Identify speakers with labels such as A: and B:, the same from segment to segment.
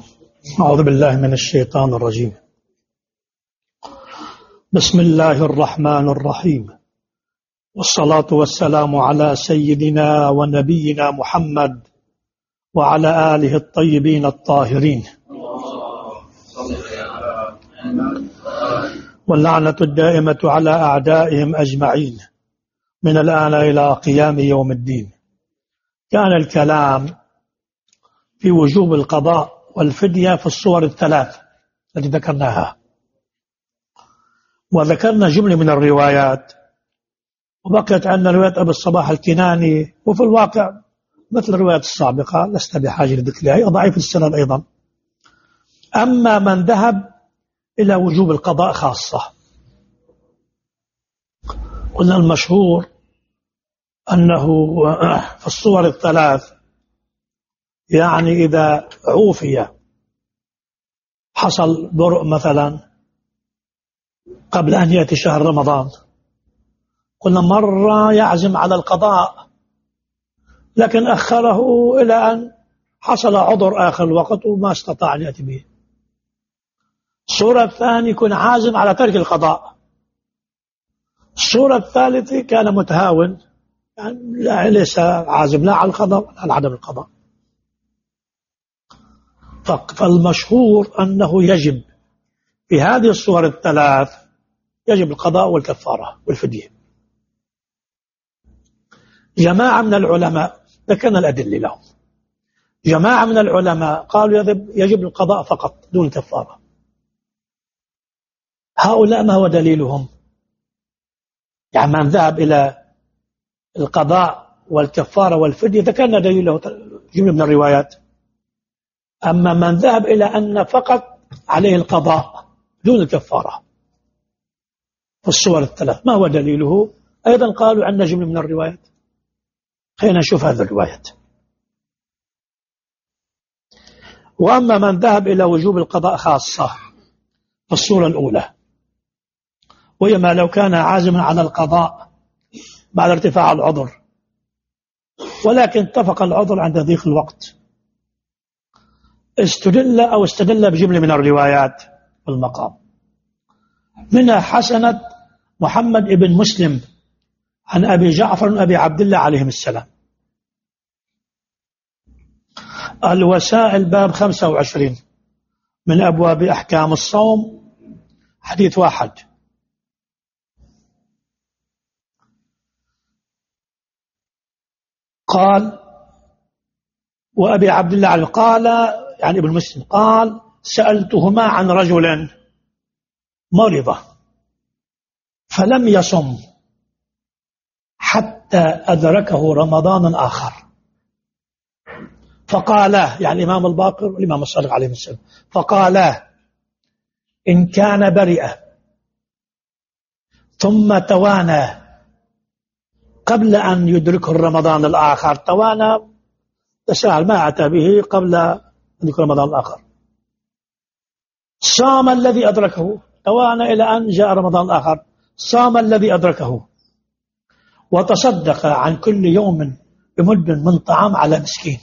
A: أعوذ بالله من الشيطان الرجيم. بسم الله الرحمن الرحيم، والصلاة والسلام على سيدنا ونبينا محمد وعلى آله الطيبين الطاهرين، واللعنة الدائمة على أعدائهم أجمعين من الآن إلى قيام يوم الدين. كان الكلام في وجوب القضاء والفدية في الصور الثلاث التي ذكرناها، وذكرنا جملة من الروايات، وبقيت عندنا رواية أبي الصباح الكناني، وفي الواقع مثل الروايات السابقة لست بحاجة لذكرها، هي ضعيف السند أيضا. أما من ذهب إلى وجوب القضاء خاصة، قلنا المشهور أنه في الصور الثلاث، يعني إذا عوفي حصل برء مثلا قبل أن يأتي شهر رمضان، قلنا مرة يعزم على القضاء لكن أخره إلى أن حصل عذر آخر الوقت وما استطاع أن يأتي به. الصورة الثانية يكون عازم على ترك القضاء. الصورة الثالثة كان متهاون، يعني ليس عازم لا على القضاء ولا على عدم القضاء. فالمشهور أنه يجب في هذه الصور الثلاث يجب القضاء والكفارة والفدية. جماعة من العلماء ذكرنا الأدلة لهم، جماعة من العلماء قالوا يجب القضاء فقط دون الكفارة. هؤلاء ما هو دليلهم؟ يعني من ذهب إلى القضاء والكفارة والفدية ذكرنا دليله جملة من الروايات. أما من ذهب إلى أن فقط عليه القضاء دون الكفارة في الصور الثلاث ما هو دليله؟ أيضا قالوا عندنا جملة من الروايات، خلينا نشوف هذه الروايات. وأما من ذهب إلى وجوب القضاء خاصة في الصورة الأولى، وهي ما لو كان عازما على القضاء بعد ارتفاع العذر ولكن اتفق العذر عند ضيق الوقت، استدل بجملة من الروايات والمقام. منها حسنة محمد بن مسلم عن أبي جعفر أبي عبد الله عليهم السلام. الوسائل باب 25 من أبواب أحكام الصوم، حديث 1. قال وأبي عبد الله قال، يعني ابن مسلم قال: سألتهما عن رجل مرض فلم يصم حتى أدركه رمضان آخر، فقالا، يعني الإمام الباقر والإمام الصادق عليه السلام، فقالا: إن كان برئ ثم توانى قبل أن يدركه الرمضان الآخر، توانى تساهل ما أتى به قبل أن يدركه رمضان الآخر، صام الذي أدركه، توانى إلى أن جاء رمضان الآخر، صام الذي أدركه، وتصدق عن كل يوم بمد من طعام على مسكين،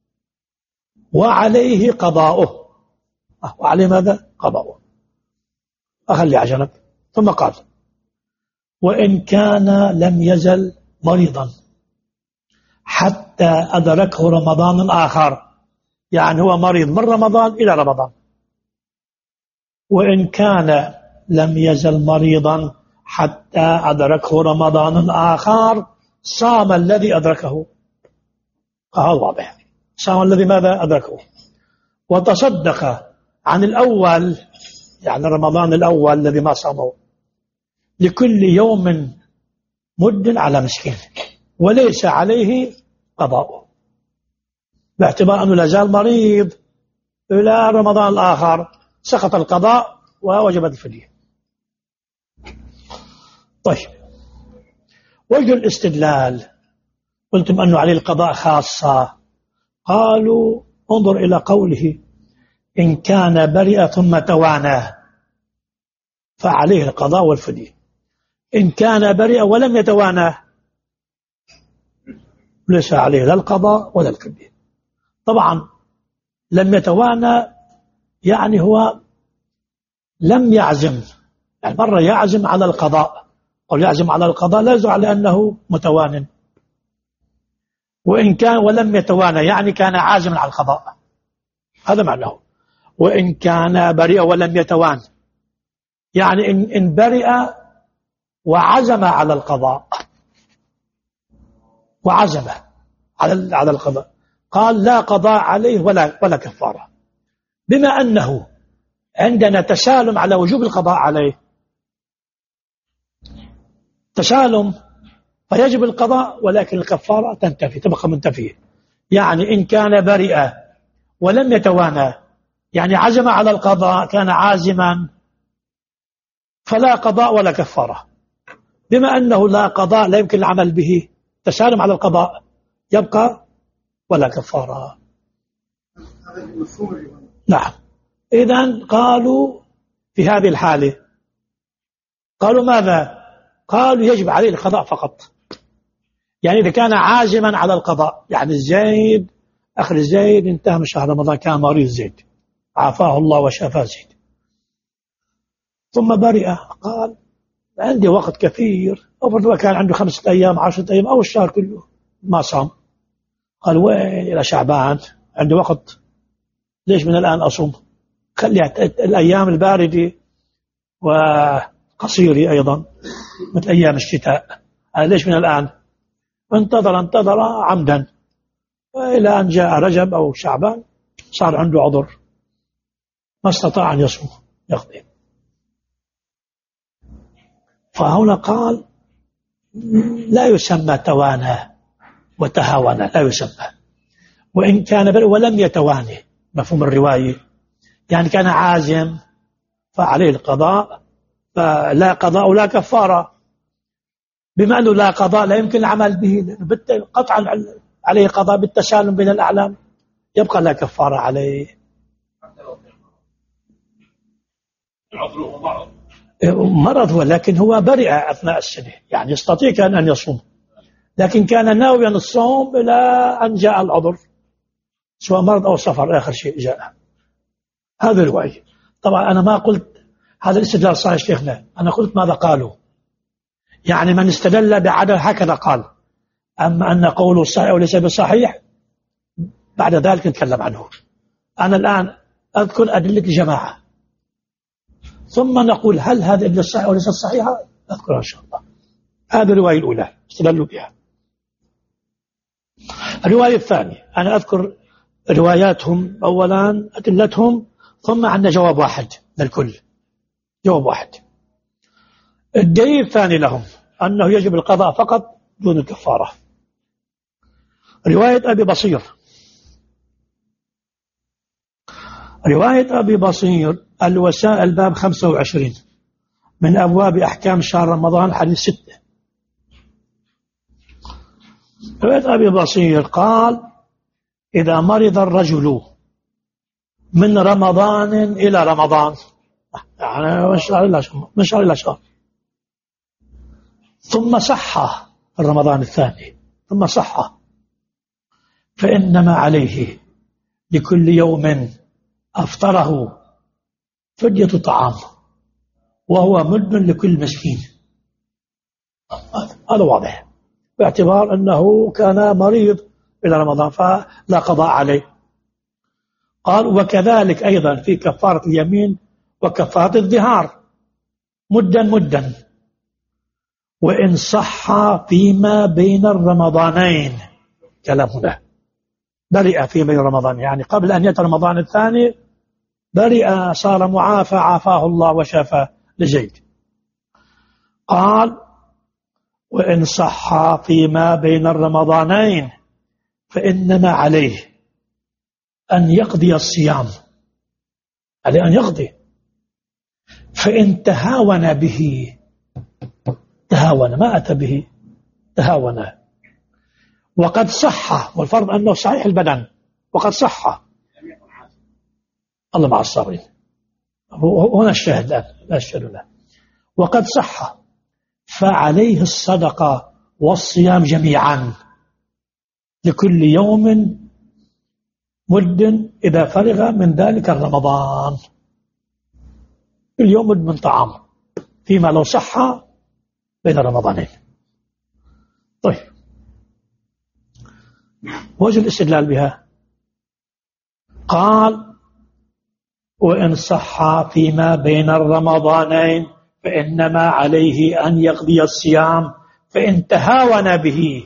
A: وعليه قضاؤه. وعليه ماذا؟ قضاؤه. أخلي عجنب. ثم قال: وإن كان لم يزل مريضا حتى أدركه رمضان آخر، يعني هو مريض من رمضان إلى رمضان. وإن كان لم يزل مريضا حتى أدركه رمضان آخر، صام الذي أدركه. هذا واضح، صام الذي ماذا أدركه، وتصدق عن الأول، يعني رمضان الأول الذي ما صامه، لكل يوم مد على مسكين، وليس عليه قضاء، باعتبار أنه لا زال مريض إلى رمضان الآخر، سقط القضاء ووجبت الفدية. طيب، وجه الاستدلال قلتم أنه عليه القضاء خاصة، قالوا: انظر إلى قوله: إن كان برئ ثم توانى، فعليه القضاء والفدية. إن كان برئ ولم يتوانى ليس عليه لا القضاء ولا الفدية. طبعا لم يتوانى يعني هو لم يعزم، يعني مرة يعزم على القضاء، أو يعزم على القضاء لا يدل على أنه متوان، وإن كان ولم يتوانى يعني كان عازما على القضاء، هذا معناه. وإن كان بريء ولم يتوان يعني إن برئ وعزم على القضاء، وعزم على القضاء، قال لا قضاء عليه ولا كفارة. بما أنه عندنا تسالم على وجوب القضاء عليه، تسالم فيجب القضاء، ولكن الكفارة تنتفي، تبقى منتفية. يعني إن كان برئ ولم يتوانى يعني عزم على القضاء، كان عازما، فلا قضاء ولا كفارة. بما أنه لا قضاء لا يمكن العمل به، تسالم على القضاء، يبقى ولا كفارة. نعم. إذن قالوا في هذه الحالة، قالوا ماذا؟ قالوا يجب عليه القضاء فقط. يعني إذا كان عازما على القضاء، يعني زيد أخي زيد انتهى من شهر رمضان، كان مريض زيد، عافاه الله وشفاه زيد، ثم برئ، قال عندي وقت كثير، أفرض كان عنده 5 أيام 10 أيام أو الشهر كله ما صام، قال وين إلى شعبان عنده وقت، ليش من الآن أصوم؟ خلي الأيام الباردة وقصيرة أيضا مثل أيام الشتاء، ليش من الآن؟ انتظر عمدا إلى أن جاء رجب أو شعبان صار عنده عذر ما استطاع أن يصوم يقضي. فهنا قال لا يسمى توانى وتهاونى، لا يسمى. وإن كان برئ ولم يتواني، مفهوم الرواية، يعني كان عازم فعليه القضاء، فلا قضاء ولا كفارة. بما أنه لا قضاء لا يمكن العمل به قطعا عليه قضاء بالتسالم بين الأعلام، يبقى لا كفارة عليه. مرض هو، لكن هو برئ أثناء السنة، يعني يستطيع كان أن يصوم، لكن كان ناويا الصوم إلى أن جاء العذر، سواء مرض أو سفر، آخر شيء جاء. هذا الرواية. طبعا أنا ما قلت هذا الاستدلال صحيح شيخنا، أنا قلت ماذا قالوا، يعني من استدل بعدم هكذا قال. أما أن قوله صحيح وليس بصحيح بعد ذلك نتكلم عنه. أنا الآن أذكر أدلة الجماعة، ثم نقول هل هذه الأدلة الصحيحة وليست صحيحة، أذكرها إن شاء الله. هذه الرواية الأولى استدلوا بها. الرواية الثانية أنا أذكر رواياتهم أولا أدلتهم، ثم عندنا جواب واحد للكل، جواب واحد. الدليل الثاني لهم أنه يجب القضاء فقط دون الكفارة. رواية أبي بصير، رواية أبي بصير الوسائل باب 25 من أبواب أحكام شهر رمضان حديث 6. رواية أبي بصير قال إذا مرض الرجل من رمضان إلى رمضان، يعني من شهر إلى شهر، ثم صح في رمضان الثاني، ثم صح، فإنما عليه لكل يوم أفطره فدية طعام، وهو مد لكل مسكين. هذا واضح، باعتبار أنه كان مريض إلى رمضان فلا قضاء عليه. قال وكذلك أيضا في كفارة اليمين وكفارة الظهار مدا، وإن صح فيما بين الرمضانين، كلام هنا برئ في بين رمضان، يعني قبل أن يأتي رمضان الثاني برئ، صار معافى، عافاه الله وشفى لزيد. قال وإن صح فيما بين الرمضانين فإنما عليه أن يقضي الصيام، عليه أن يقضي. فإن تهاون به، تهاون ما أتى به، تهاون، وقد صح، والفرض أنه صحيح البدن وقد صح، الله مع الصابرين، هنا الشاهد الآن لا الشاهد له، وقد صح فعليه الصدقة والصيام جميعا لكل يوم مد إذا فرغ من ذلك الرمضان اليوم من طعام، فيما لو صح بين رمضانين. طيب، وجه الاستدلال بها قال: وإن صح فيما بين الرمضانين فإنما عليه أن يقضي الصيام فإن تهاون به.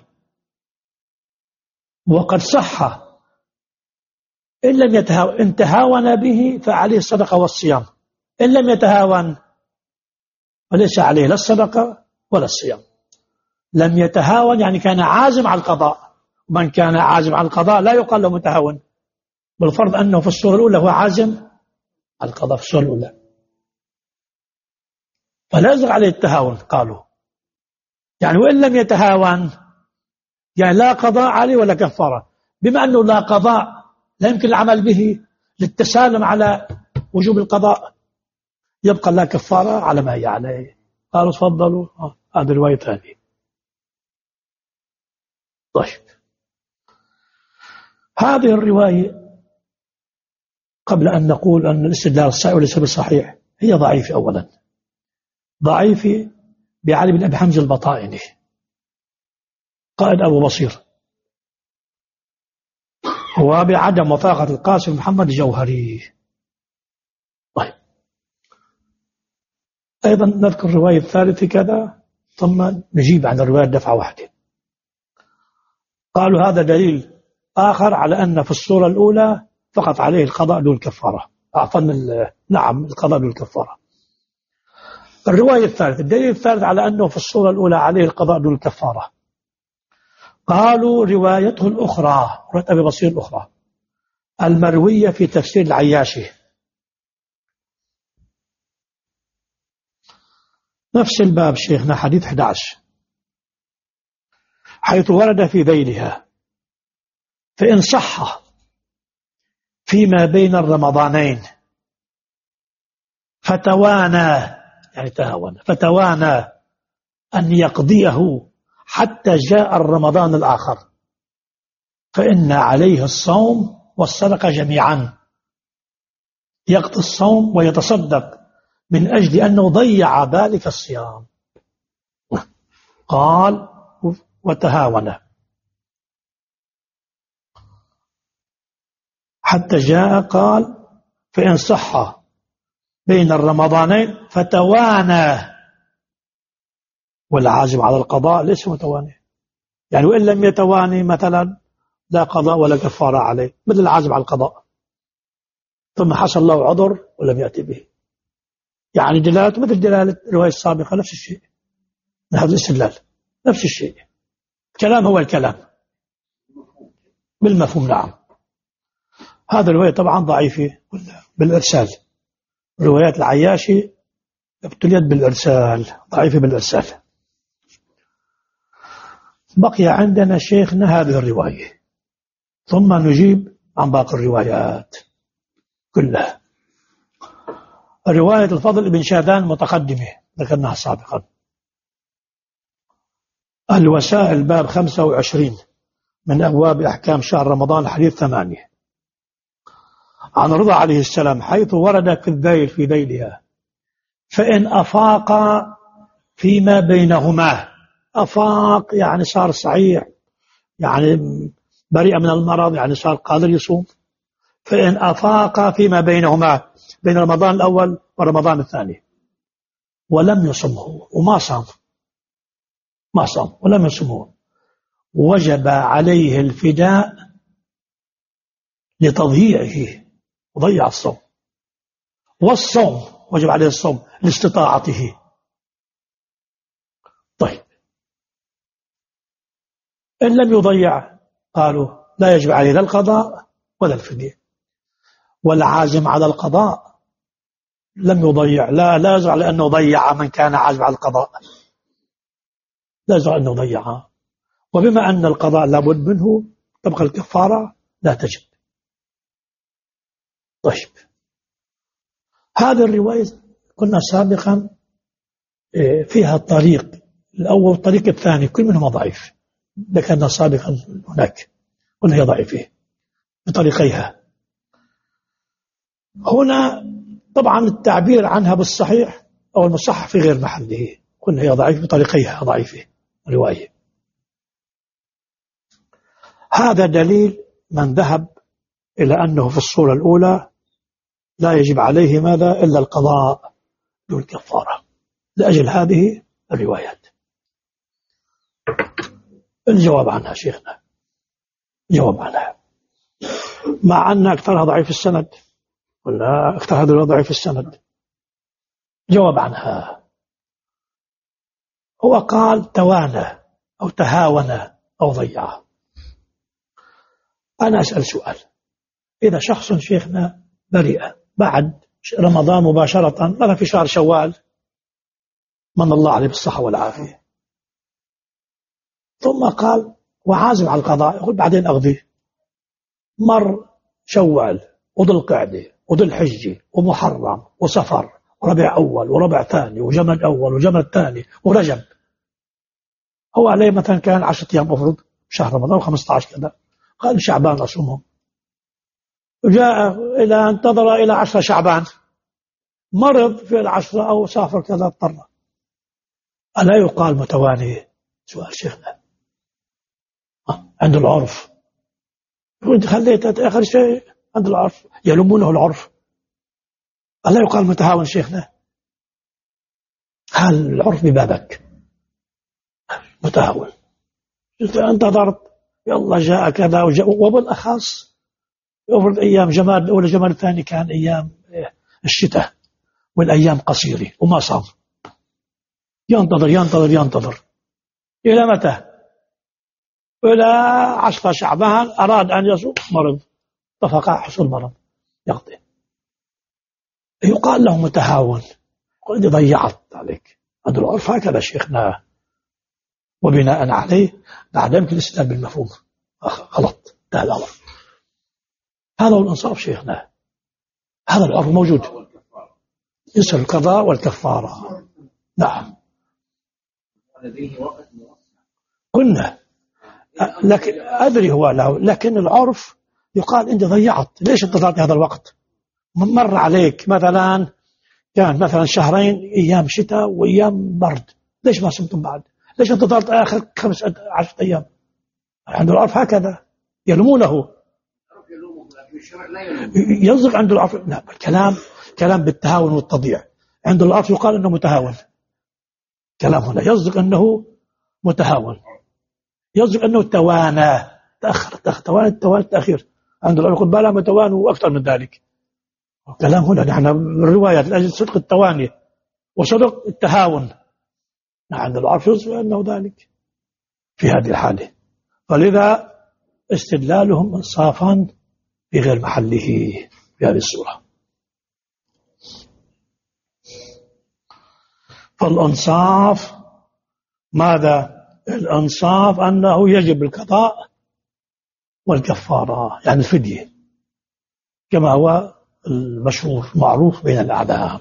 A: وقد صح إن لم يتهاون، إن تهاون به فعليه الصدقة والصيام، إن لم يتهاون فليس عليه لا الصدقة ولا الصيام. لم يتهاون يعني كان عازم على القضاء، ومن كان عازم على القضاء لا يقال له متهاون، بالفرض أنه في الصورة الأولى هو عازم على القضاء في الصورة الأولى، فلا يزغ عليه التهاون. قالوا يعني وإن لم يتهاون يعني لا قضاء عليه ولا كفارة. بما أنه لا قضاء لا يمكن العمل به للتسالم على وجوب القضاء، يبقى لا كفارة على ما هي عليه. قالوا تفضلوا، هذه الرواية ثانية. طيب، هذه الرواية قبل أن نقول أن الاستدلال الصحيح وليس بالصحيح هي ضعيفة. أولا ضعيفة بعلي بن أبي حمزة البطائني قائد أبو بصير، وبعدم وفاقة القاسم محمد الجوهري. طيب، أيضا نذكر الرواية الثالثة كذا ثم نجيب عن الرواية دفعة واحدة. قالوا هذا دليل آخر على أن في الصورة الأولى فقط عليه القضاء دون الكفارة. نعم، القضاء دون الكفارة. الرواية الثالثة، الدليل الثالث على أنه في الصورة الأولى عليه القضاء دون الكفارة، قالوا روايته الأخرى، رواية أبي بصير الأخرى المروية في تفسير العياشي، نفس الباب شيخنا حديث 11، حيث ورد في ذيلها: فإن صح فيما بين الرمضانين فتوانى، يعني تهاون، فتوانى أن يقضيه حتى جاء الرمضان الآخر فإن عليه الصوم والصدقة جميعا. يقضي الصوم ويتصدق من أجل أنه ضيع ذلك الصيام. قال: وتهاون حتى جاء، قال: فإن صح بين الرمضانين فتوانى. والعازم على القضاء ليس متواني، يعني وإن لم يتواني مثلا لا قضاء ولا كفارة عليه، مثل العازم على القضاء ثم حصل له عذر ولم يأتي به، يعني دلالته مثل دلالة الرواية السابقة، نفس الشيء، هذا الاستدلال نفس الشيء، الكلام هو الكلام بالمفهوم. نعم، هذا الرواية طبعا ضعيفة بالإرسال، روايات العياشي ابتليت بالإرسال، ضعيفة بالإرسال. بقي عندنا شيخنا هذه الرواية، ثم نجيب عن باقي الروايات كلها. رواية الفضل بن شاذان متقدمة ذكرناها سابقا، الوسائل باب 25 من أبواب أحكام شهر رمضان حديث 8، عن رضا عليه السلام حيث ورد في الذيل في ذيلها: فإن أفاق فيما بينهما، أفاق يعني صار صحيح، يعني بريء من المرض، يعني صار قادر يصوم. فإن أفاق فيما بينهما، بين رمضان الأول ورمضان الثاني، ولم يصمه وما صام، ما صام ولم يصمه، وجب عليه الفداء لتضييعه وضيع الصوم، والصوم وجب عليه الصوم لاستطاعته. طيب، إن لم يضيع قالوا لا يجب عليه لا القضاء ولا الفدية. والعازم على القضاء لم يضيع، لا يزعل لأنه ضيع من كان عازم على القضاء، لا يزعل أنه ضيعها. وبما أن القضاء لابد منه تبقى الكفارة لا تجب. طيب، هذه الرواية قلنا سابقا فيها الطريق الأول والطريق الثاني كل منهما ضعيف، ذكرنا سابقا هناك قلنا هي ضعيفة بطريقيها. هنا طبعا التعبير عنها بالصحيح أو المصحح في غير محله، قلنا هي ضعيف بطريقيها ضعيفة رواية. هذا دليل من ذهب إلى أنه في الصورة الأولى لا يجب عليه ماذا إلا القضاء دون الكفارة لأجل هذه الروايات. الجواب عنها شيخنا، الجواب عنها مع أن أكثرها ضعيف السند، ولا أكثر هذا ضعيف السند. جواب عنها هو قال توانى أو تهاون أو ضيع. أنا أسأل سؤال، إذا شخص شيخنا بريء بعد رمضان مباشرة، ماذا في شهر شوال من الله عليه بالصحة والعافية، ثم قال وعازم على القضاء، يقول بعدين أقضي، مر شوال وذو القعدة وذو الحجة ومحرم وصفر وربيع أول وربيع ثاني وجمل أول وجمل ثاني ورجب، هو عليه مثلا كان 10 أيام أفرض شهر رمضان 15 كذا، قال شعبان أصومهم، وجاء إلى انتظر إلى 10 شعبان، مرض في 10 أو سافر كذا اضطر، ألا يقال متواني؟ سؤال شيخنا عند العرف، وانت خليت آخر شيء عند العرف يلومونه العرف، ألا يقال متهاون شيخنا؟ هل العرف ببابك متهاون؟ أنت انتظرت يلا جاء كذا وجاء، وبالأخص يفرض أيام جمال الأولى جمال الثاني كان أيام الشتاء والأيام قصيرة وما صام، ينتظر ينتظر ينتظر إلى متى؟ إلى 10 شعبان أراد أن يصوم مرض، اتفق حصول مرض يقضي، يقال له متهاون، قل ضيعت عليك. هذا العرف هكذا شيخنا، وبناء عليه بعد يمكن الاستدلال بالمفهوم غلط، انتهى الأمر. هذا هو الإنصاف شيخنا، هذا العرف موجود، يسأل القضاء والكفارة. نعم قلنا لكن أدري هو له، لكن العرف يقال أنت ضيعت، ليش انتظرت هذا الوقت؟ مر عليك مثلا كان مثلا شهرين أيام شتاء وأيام برد، ليش ما صمتم بعد؟ ليش انتظرت آخر 15 أيام؟ عند العرف هكذا يلومونه، يصدق عند العرف. لا، كلام بالتهاون والتضييع، عند العرف يقال أنه متهاون، كلام هنا يصدق أنه متهاون، يصدق أنه توانى تأخر توانى التأخير، عند العرف يقول بلا متوانى وأكثر من ذلك. كلام هنا نحن الروايات لأجل صدق التواني وصدق التهاون، عند العرف يصدق أنه ذلك في هذه الحالة، فلذا استدلالهم انصافا في غير محله في هذه الصورة. فالانصاف ماذا؟ الانصاف أنه يجب القضاء والكفارة، يعني الفدية كما هو المشهور معروف بين الأعلام.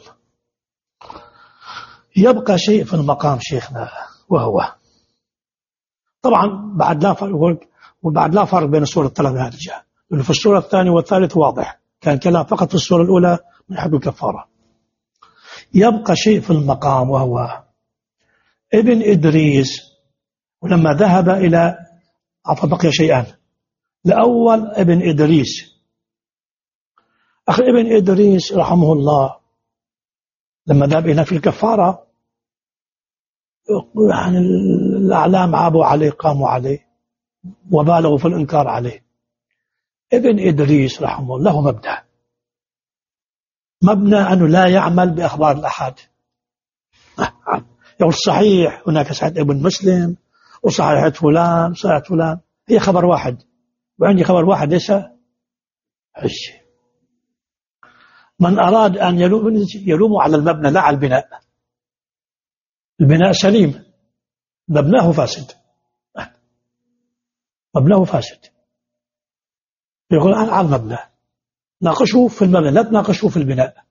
A: يبقى شيء في المقام شيخنا، وهو طبعا بعد لا فرق بين الصورة الثلاث من هذه الجهة، لأنه في الصورة الثانية والثالث واضح كان كلام فقط في الصورة الأولى من حد الكفارة. يبقى شيء في المقام، وهو ابن إدريس، ولما ذهب إلى بقي شيئان. الأول ابن إدريس، أخي ابن إدريس رحمه الله لما ذهب إلى في الكفارة، يعني الأعلام عابوا عليه، قاموا عليه وبالغوا في الإنكار عليه. ابن إدريس رحمه الله مبنى أنه لا يعمل بأخبار الأحاد، يقول صحيح هناك صحيح ابن مسلم وصحيحة فلان وصحيحة فلان، هي خبر واحد، وعندي خبر واحد ليس حجة. من أراد أن يلوم على المبنى لا على البناء، البناء سليم، مبناه فاسد، مبناه فاسد. يقول أنا على المبنى، ناقشوا في المبنى لا تناقشوا في البناء.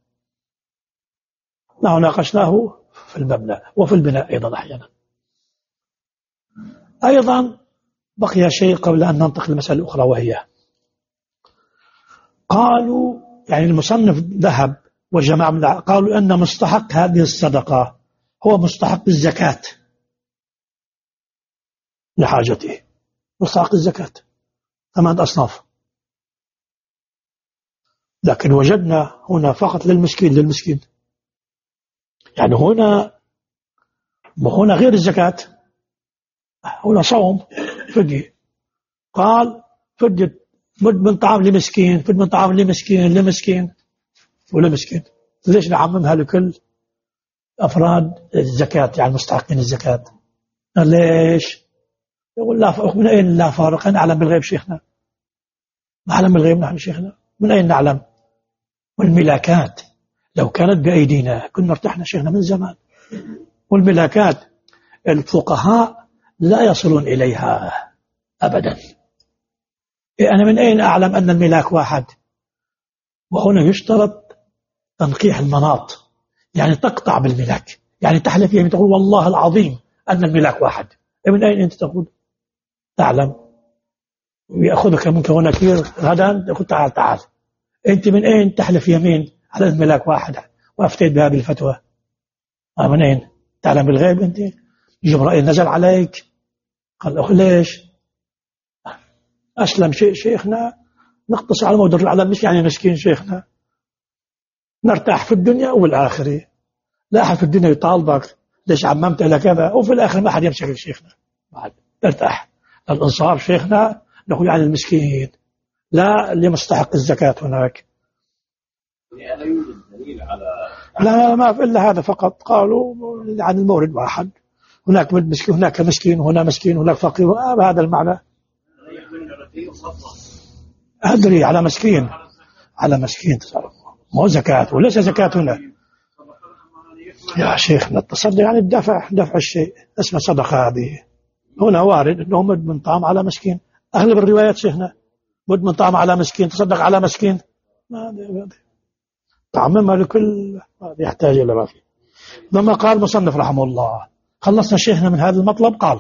A: نحن ناقشناه في المبنى وفي البناء أيضا أحيانا. أيضا بقي شيء قبل أن ننتقل للمسألة الأخرى، وهي قالوا يعني المصنف ذهب وجماعة من قالوا أن مستحق هذه الصدقة هو مستحق الزكاة لحاجته، مستحق الزكاة 8 أصناف. لكن وجدنا هنا فقط للمسكين يعني هنا غير الزكاة، هنا صوم فدية. قال فدية مد من طعام لمسكين، فد من طعام لمسكين ولمسكين. ليش نعممها لكل أفراد الزكاة يعني مستحقين الزكاة؟ ليش؟ يقول لا، من أين لا فارق؟ نعلم بالغيب شيخنا، نعلم بالغيب نحن شيخنا، من أين نعلم؟ والملاكات لو كانت بأيدينا كنا ارتحنا شيخنا من زمان. والملاكات الفقهاء لا يصلون إليها أبدا. أنا من أين أعلم أن الملاك واحد؟ وهنا يشترط تنقيح المناط، يعني تقطع بالملاك، يعني تحلف يمين تقول والله العظيم أن الملاك واحد. من أين أنت تقول تعلم؟ يأخذك منك ونكير غدا يقول تعال أنت من أين تحلف يمين على الملاك واحد وأفتيت بهذه الفتوى؟ من أين تعلم بالغيب أنت؟ جبرائيل نزل عليك قال له ليش؟ أسلم شيخنا نقتصر على الموضوع على المسكين، يعني مسكين شيخنا نرتاح في الدنيا والآخرة. لا أحد في الدنيا يطالبك ليش عممت إلى كذا، وفي الآخر ما أحد يمسك شيخنا بعد نرتاح. الإنصاف شيخنا نقول عن المسكين لا لمستحق الزكاة هناك.
B: لا يوجد دليل على
A: لا ما في إلا هذا فقط، قالوا عن المورد واحد، هناك مسكين هناك مسكين هنا مسكين هناك فقير، بهذا المعنى. أدري على مسكين مو زكاة وليس زكاة هنا يا شيخنا. التصدق يعني دفع الشيء اسمه صدقة. هذه هنا وارد أنه مد من طعام على مسكين، أغلب الروايات شيخنا مد من طعام على مسكين، تصدق على مسكين، تعممها لكل يحتاج إلى ما فيه. لما قال مصنف رحمه الله خلصنا شيخنا من هذا المطلب، قال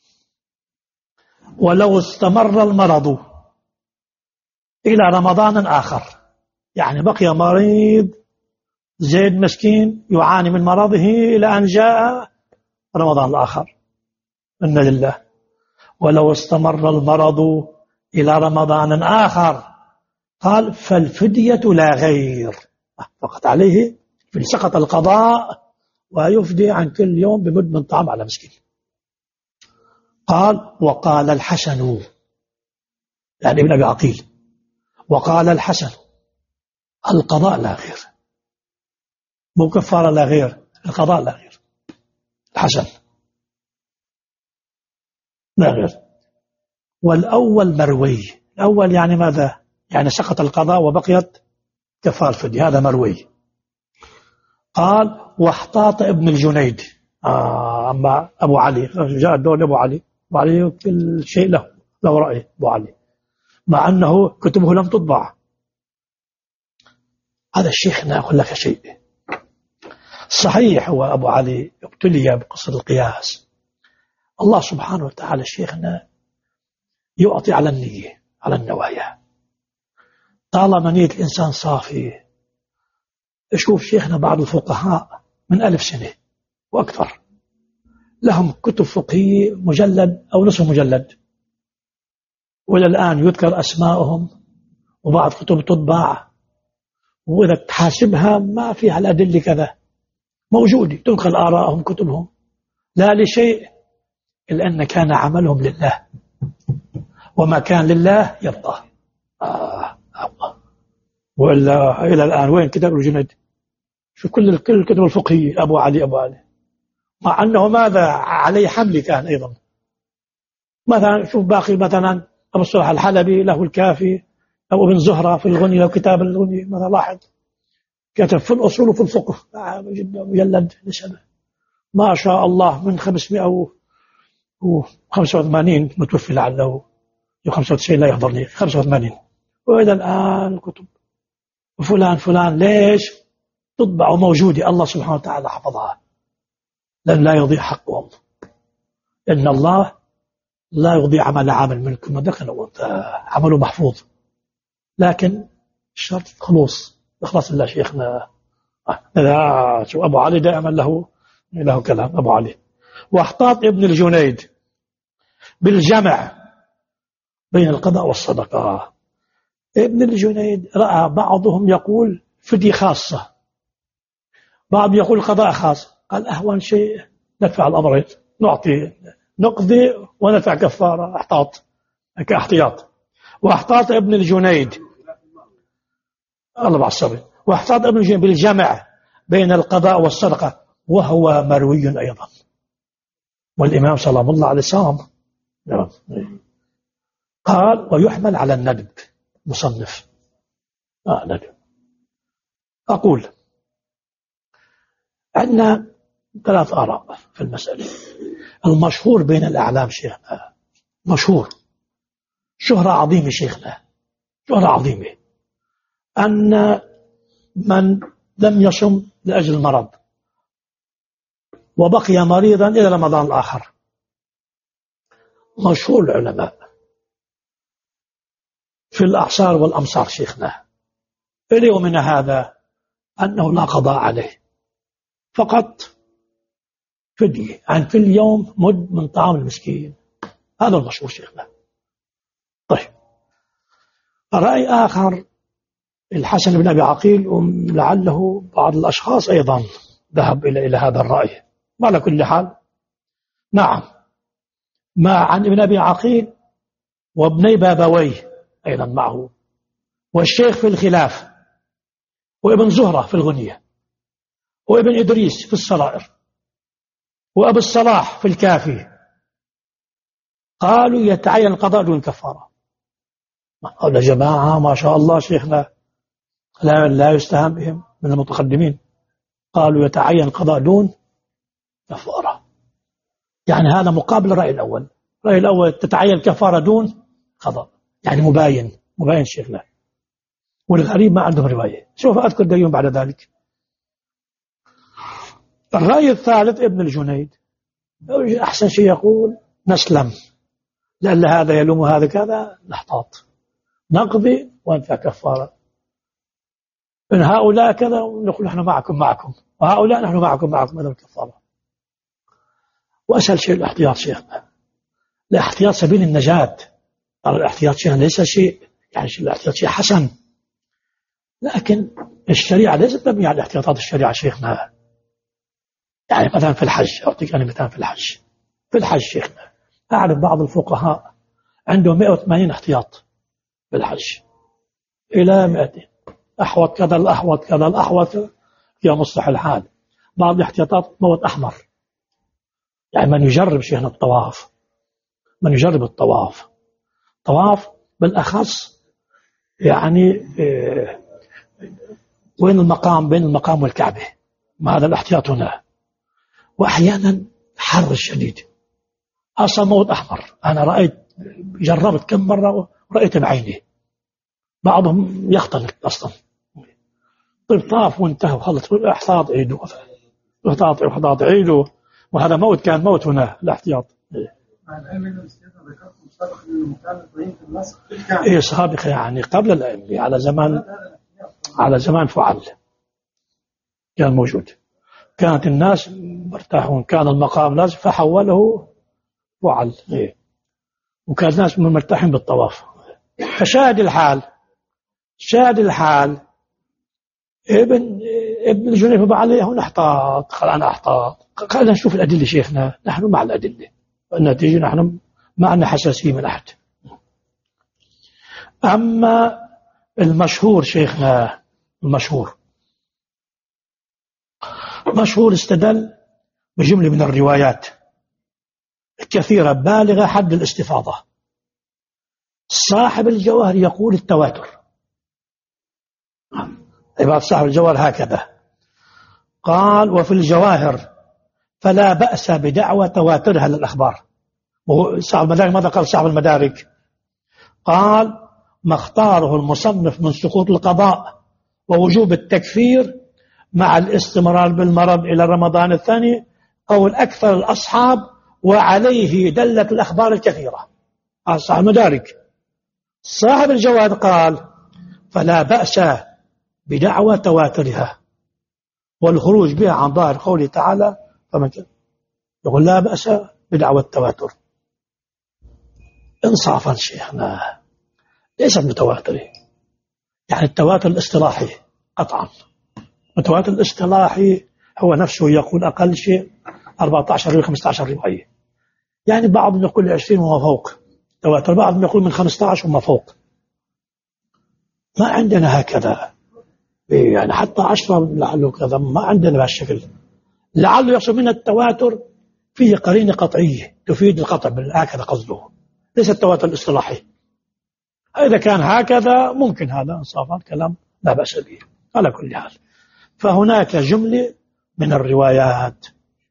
A: ولو استمر المرض إلى رمضان آخر، يعني بقي مريض زيد مسكين يعاني من مرضه إلى أن جاء رمضان الآخر، إن لله. ولو استمر المرض إلى رمضان آخر قال فالفدية لا غير، فقط عليه في سقط القضاء ويفدي عن كل يوم بمد من طعام على مسكين. قال وقال الحسن يعني ابن أبي عقيل، وقال الحسن القضاء لا غير، مو كفارة لا غير، القضاء لا غير. الحسن لا غير. والأول مروي، الأول يعني ماذا؟ يعني سقط القضاء وبقيت كفارة الفدية، هذا مروي. قال واحتاط ابن الجنيد، أما أبو علي جاء الدور أبو علي كل شيء له رأي أبو علي، مع أنه كتبه لم تطبع. هذا الشيخ نأخذ لك شيء صحيح، هو أبو علي ابتلي بقصر القياس. الله سبحانه وتعالى شيخنا يعطي على النية على النوايا، طالما نية الإنسان صافي. اشوف شيخنا بعض الفقهاء من 1000 سنة وأكثر لهم كتب فقهية مجلد أو نصف مجلد، وإلى الآن يذكر أسماءهم وبعض كتب تطبع، وإذا تحاسبها ما فيها الأدلة كذا موجودة، تنقل آراءهم كتبهم لا لشيء إلا أن كان عملهم لله، وما كان لله يبقى. وإلا إلى الآن وين كتاب الجنيد؟ شو كل الكتب الفقهية أبو علي، مع أنه ماذا عليه حمل كان أيضا. مثلا شوف باقي مثلا أبو الصالح الحلبي له الكافي، أو ابن زهرة في الغني له كتاب الغني، مثلا لاحظ كتب في الأصول وفي الفقه مجلد نسبة ما شاء الله من 585 متوفي لعله 95 لا يحضرني 85، وإلى الآن كتب فلان ليش تطبع موجودة؟ الله سبحانه وتعالى حفظها لن لا يضيع حقهم، إن الله لا يضيع عمل عامل منكم ذكر وأنثى، عمله محفوظ. لكن الشرط خلوص إخلاص الله شيخنا. لا شو أبو علي دائما له كلام أبو علي. واحتاط ابن الجنيد بالجمع بين القضاء والصدقة. ابن الجنيد رأى بعضهم يقول فدية خاصة، بعض يقول قضاء خاص. قال أهون شيء ندفع الأمرين، نقضي وندفع كفارة كاحتياط. واحتاط ابن الجنيد الله بعصبه، واحتاط ابن الجنيد بالجمع بين القضاء والصدقة، وهو مروي أيضا. والإمام سلام الله عليه صام. قال ويحمل على الندب. مصنف ندب. أقول عندنا 3 آراء في المسألة. المشهور بين الأعلام شيخنا، مشهور شهرة عظيمة شيخنا، شهرة عظيمة، أن من لم يصم لأجل المرض وبقي مريضا إلى رمضان الآخر، مشهور العلماء في الأعصار والأمصار شيخنا إلي ومن هذا أنه لا قضاء عليه، فقط فدية عن كل يوم مد من طعام المسكين. هذا المشهور شيخنا. طيب، رأي آخر الحسن بن أبي عقيل، ولعله بعض الأشخاص أيضا ذهب إلى هذا الرأي. على كل حال نعم، ما عن ابن أبي عقيل وابني بابويه أيضا معه، والشيخ في الخلاف، وابن زهرة في الغنية، وابن إدريس في الصرائر، وأبو الصلاح في الكافي، قالوا يتعين القضاء دون كفارة. قال جماعة ما شاء الله شيخنا لا يستهان بهم من المتقدمين، قالوا يتعين القضاء دون كفارة. يعني هذا مقابل الرأي الأول. الرأي الأول تتعين كفارة دون قضاء، يعني مباين شيخنا. والغريب ما عندهم رواية. سوف أذكر دليل بعد ذلك. الرأي الثالث ابن الجنيد أحسن شيء يقول نسلم، لأن هذا يلوم هذا كذا، نحتاط نقضي وندفع كفارة. إن هؤلاء كذا نقول نحن معكم، وهؤلاء نحن معكم هذا الكفارة. وأسهل شيء الاحتياط شيخنا، الاحتياط سبيل النجاة. الاحتياط شيء ليس شيء، يعني الاحتياط شيء حسن، لكن الشريعة ليست مبنية على احتياطات الشريعة شيخنا. يعني مثلا في الحج، أعطيك أنا مثال في الحج شيخنا، أعرف بعض الفقهاء عندهم 180 احتياط في الحج إلى 200، أحوط كذا الأحوط كذا الأحوط يا مصلح الحال. بعض الاحتياطات موت أحمر، يعني من يجرب شيخنا الطواف، من يجرب طواف بالأخص، يعني بين المقام والكعبة، ما هذا الاحتياط هنا. وأحيانا حر الشديد، أصلا موت أحمر. أنا جربت كم مرة ورأيت بعيني بعضهم يختلط أصلا. طيب طاف وانتهى وخلص، احتاط عيدوا، احتاط عيدوا، وهذا موت، كان موت هنا الاحتياط.
C: مع العلم أن السيادة ذكرتم سابقا أنه كان الطريق في النسخ
A: إيه سابقا، يعني قبل الأئمة، على زمان فعل كان موجود، كانت الناس مرتاحون، كان المقام لازم فحوله فعل. إيه. وكان الناس مرتاحين بالطواف. فشاهد الحال ابن الجنيد فبع عليه هنا احتاط. قال أنا احتاط، قال نشوف الأدلة شيخنا، نحن مع الأدلة، والنتيجة نحن ما عندنا حساسية من أحد. أما المشهور شيخنا، المشهور استدل بجملة من الروايات كثيرة بالغة حد الاستفاضة. صاحب الجواهر يقول التواتر، عبارة صاحب الجواهر هكذا قال: وفي الجواهر فلا بأس بدعوى تواترها للأخبار. صاحب المدارك ماذا قال؟ صاحب المدارك قال: ما اختاره المصنف من سقوط القضاء ووجوب التكفير مع الاستمرار بالمرض إلى رمضان الثاني قول أكثر الأصحاب، وعليه دلت الأخبار الكثيرة. صاحب المدارك. صاحب الجواد قال: فلا بأس بدعوى تواترها والخروج بها عن ظاهر قوله تعالى. فمن يقول لا بأس بدعوى التواتر. إنصافا شيخنا ليس متواتر، يعني التواتر الاصطلاحي قطعا. التواتر الاصطلاحي هو نفسه يقول أقل شيء 14 إلى 15 رواية، يعني بعضهم يقول 20 وما فوق تواتر، بعضهم يقول من 15 وما فوق. ما عندنا هكذا، يعني حتى 10 لعله كذا، ما عندنا بهالشكل. لعله يقصد من التواتر فيه قرينة قطعية تفيد القطع، هكذا قصده، ليس التواتر الاصطلاحي. إذا كان هكذا ممكن هذا إنصافا كلام لا بأس به على كل حال. فهناك جملة من الروايات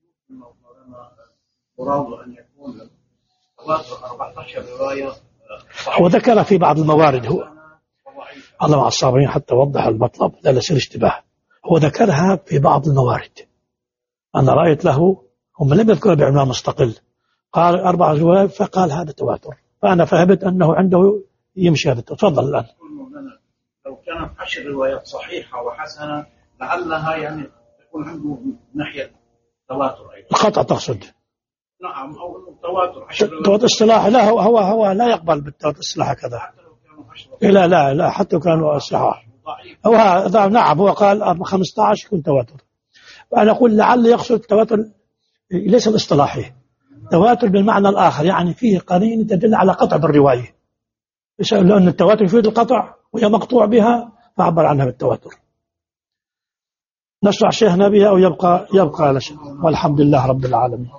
B: مراد أن يكون تواتر 14 رواية
A: وذكر في بعض الموارد. هو الله مع الصابرين حتى وضح المطلب لا يصير اشتباه. هو ذكرها في بعض الموارد، أنا رأيت له، هم لم يذكرها بعنوان مستقل، قال 4 روايات فقال هذا تواتر، فأنا فهمت أنه عنده يمشي هذا. تفضل الآن.
B: لو كانت 10 روايات صحيحة وحسنة لعلها يعني تكون عنده ناحية تواتر أيضا.
A: القطع تقصد؟
B: نعم، أو التواتر 10 روايات.
A: التواتر الاصطلاحي لا، هو لا يقبل بالتواتر الاصطلاحي كذا.
B: حتى لو كانوا 10
A: لا حتى كانوا صحاح.
B: ضعيف.
A: نعم هو قال 15 يكون تواتر. أنا أقول لعل يقصد التواتر ليس الاصطلاحي، تواتر بالمعنى الآخر، يعني فيه قرينة تدل على قطع بالرواية، لأن التواتر يفيد القطع وهي مقطوع بها فعبر عنها بالتواتر. نشرع شيخنا بها أو يبقى على شيء، والحمد لله رب العالمين.